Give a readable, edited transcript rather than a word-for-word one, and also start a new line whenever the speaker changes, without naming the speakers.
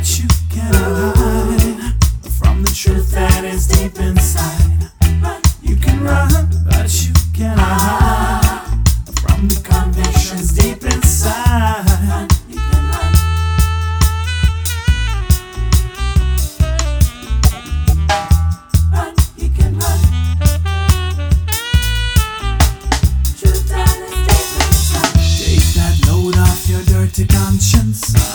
but you cannot hide from the truth that is deep inside. You can run, but you cannot hide from the convictions deep inside. You can run. Run, you can run. Truth that is deep inside. Take that load off your dirty conscience.